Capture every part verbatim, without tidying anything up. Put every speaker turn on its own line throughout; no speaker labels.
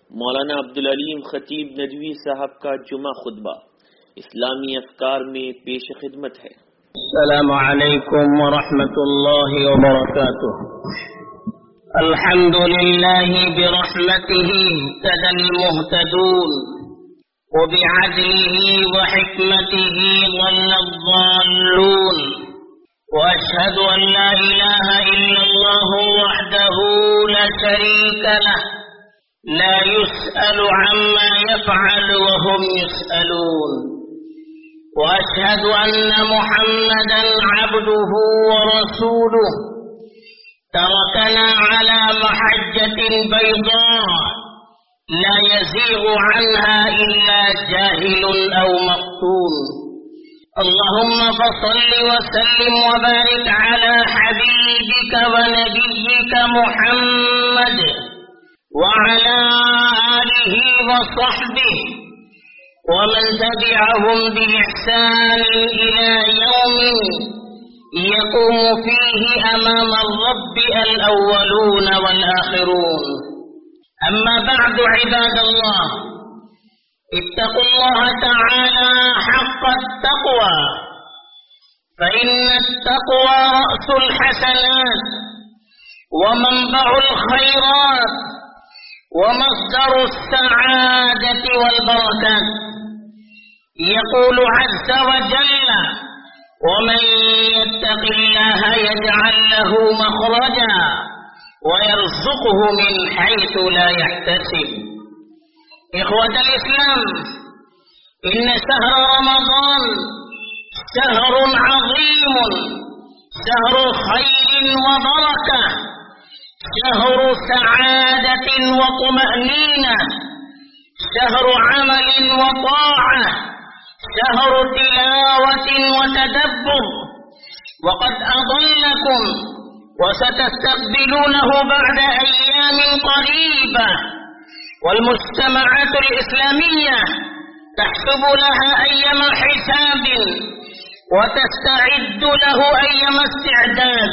मौलाना अब्दुल अलीम खतीब नदवी साहब का जुमा खुतबा इस्लामी अफकार में पेश खिदमत है।
अस्सलामु अलैकुम व रहमतुल्लाहि व बरकातुह। अल्हम्दुलिल्लाहि बिरहमतिहि इhtadal मुहतदून व बिअदलिहि व हिकमतिहि dhallad dhallून व अशहदु अन ला इलाहा इल्लल्लाहु वहदहु ला शरीका लह ला युस्अलु अम्मा यफ़अलु व हुम युस्अलून व अशहदु अन्न मुहम्मदन अब्दुहु व रसूलुहु तरकना अला महज्जतिन बैदा ला यज़ीगु अन्हा इल्ला जाहिलुन औ मफ्तून। अल्लाहुम्मा फसल्लि व सल्लिम व बारिक अला हबीबिका व नबिय्यिका मुहम्मद وعلى آله وصحبه ومن تبعهم بإحسان إلى يوم يقوم فيه أمام الرب الأولون والآخرون. أما بعد عباد الله، اتقوا الله تعالى حق التقوى، فإن التقوى رأس الحسنات ومنبع الخيرات ومصدر السعادة والبركات. يقول عز وجل: ومن يتق الله يجعل له مخرجا ويرزقه من حيث لا يحتسب. إخوة الإسلام، إن شهر رمضان شهر عظيم، شهر خير وبركة، شهر سعادة وطمأنينة، شهر عمل وطاعة، شهر تلاوة وتدبر. وقد أضلكم وستستقبلونه بعد أيام قريبة، والمجتمعات الإسلامية تحسب لها أيام حساب وتستعد له أيام استعداد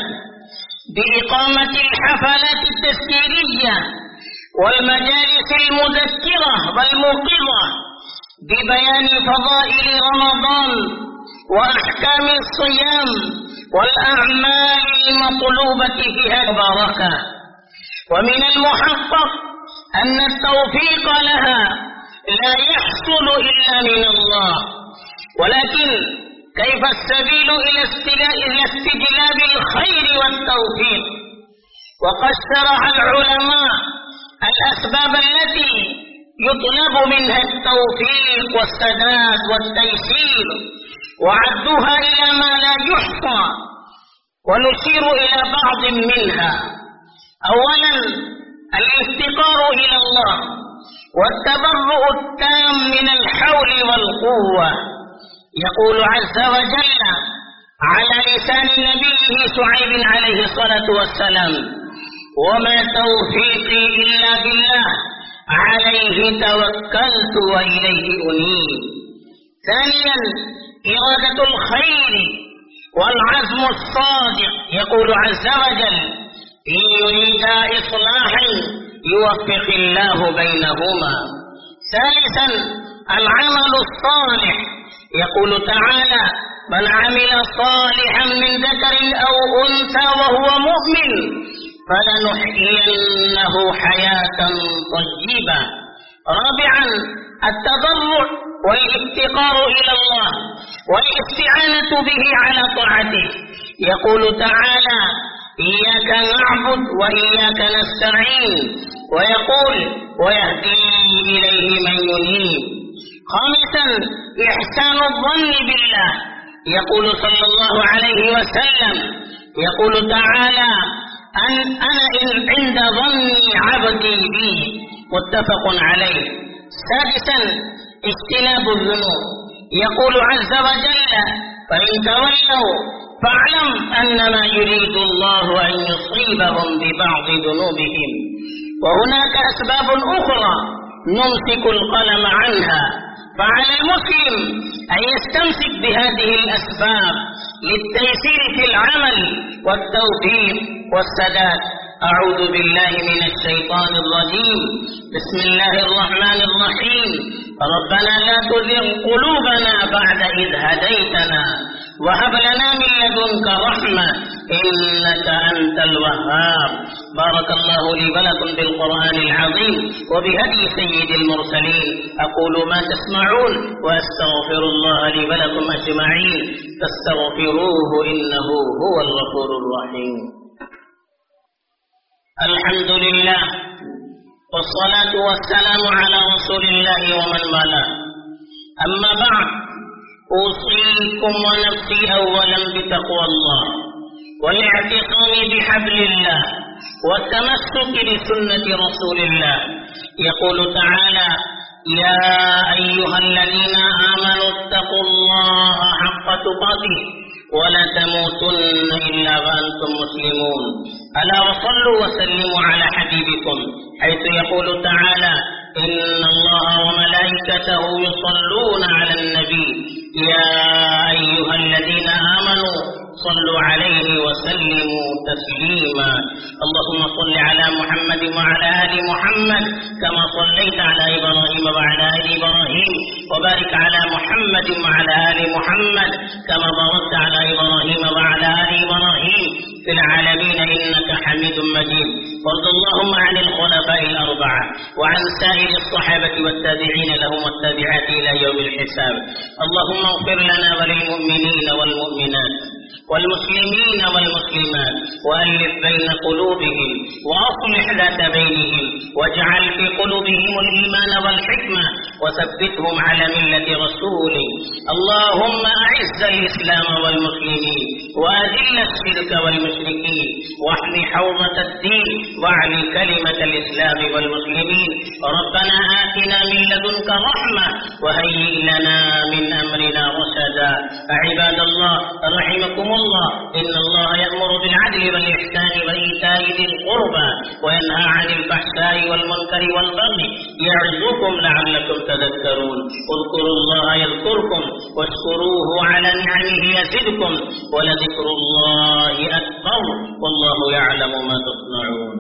بإقامة الحفلات التذكيرية والمجالس المذكرة والموقظة ببيان فضائل رمضان وأحكام الصيام والأعمال المطلوبة فيها المباركة. ومن المحقق أن التوفيق لها لا يحصل إلا من الله، ولكن كيف السبيل إلى استجلاب الخير والتوفيق؟ وقد شرح العلماء الأسباب التي يطلب منها التوفيق والسداد والتيسير، وعدوها إلى ما لا يحصى، ونشير إلى بعض منها. أولا، الافتقار إلى الله والتبرؤ التام من الحول والقوة. يقول عز وجل على لسان نبيه شعيب عليه الصلاة والسلام: وما توفيقي إلا بالله عليه توكلت وإليه أنيب. ثانيا، إرادة الخير والعزم الصادق. يقول عز وجل: إن يريدا إصلاحا يوفق الله بينهما. ثالثا، العمل الصالح. يقول تعالى: من عمل صالحا من ذكر أو أنثى وهو مؤمن فلنحيينه حياة طيبة. رابعا، التضرع والافتقار إلى الله والاستعانة به على طاعته. يقول تعالى: إياك نعبد وإياك نستعين، ويقول: ويهدي إليه من ينيب. خامسا، إحسان الظن بالله. يقول صلى الله عليه وسلم: يقول تعالى: أن أنا عند ظن عبدي بي. متفق عليه. سادسا، اجتناب الذنوب. يقول عز وجل: فإن تولوا فاعلم أنما يريد الله أن يصيبهم ببعض ذنوبهم. وهناك أسباب أخرى نمسك القلم عنها، فعلى المسلم أن يستمسك بهذه الأسباب للتيسير في العمل والتوفيق والسداد. أعوذ بالله من الشيطان الرجيم. بسم الله الرحمن الرحيم. ربنا لا تزغ قلوبنا بعد إذ هديتنا وهب لنا من لدنك رحمة إنك أنت الوهاب. بارك الله لي ولكم بالقرآن العظيم وبهدي سيد المرسلين. أقول ما تسمعون وأستغفر الله لي ولكم أجمعين فاستغفروه إنه هو الغفور الرحيم. الحمد لله والصلاة والسلام على رسول الله ومن والاه. أما بعد، أوصيكم ونفسي أولا بتقوى الله والاعتصام بحبل الله والتمسك بسنة رسول الله. يقول تعالى: يا أيها الذين آمنوا اتقوا الله حق تقاته ولا تموتن إلا وأنتم مسلمون. ألا وصلوا وسلموا على حبيبكم، حيث يقول تعالى: إن الله وملائكته يصلون على النبي يا أيها الذين آمنوا صلوا عليه وسلموا تسليما. اللهم صل على محمد وعلى آل محمد كما صليت على إبراهيم وعلى آل إبراهيم، وبارك على محمد وعلى آل محمد كما باركت على إبراهيم وعلى آل إبراهيم في العالمين إنك حميد مجيد. وارض اللهم عن الخلفاء الأربعة وعن سائر الصحابة والتابعين لهم والتابعات إلى يوم الحساب. اللهم اغفر لنا وللمؤمنين والمؤمنات والمسلمين والمسلمات وألف بين قلوبهم وأصلح ذات بينهم واجعل في قلوبهم الإيمان والحكمة وثبتهم على ملة رسولك. اللهم أعز الإسلام والمسلمين وأذل الشرك والمشركين واحم حوضة الدين واعل كلمة الإسلام والمسلمين. ربنا آتنا من لدنك رحمة وهيئ لنا من أمرنا رشدا. عباد الله رحمكم الله، إن الله يأمر بالعدل والإحسان وإيتاء ذي القربى وينهى عن الفحشاء والمنكر والبغي يعظكم لعلكم تذكرون. اذكروا الله يذكركم واشكروه على نعمه يزدكم ولذكر الله أكبر والله يعلم ما تصنعون.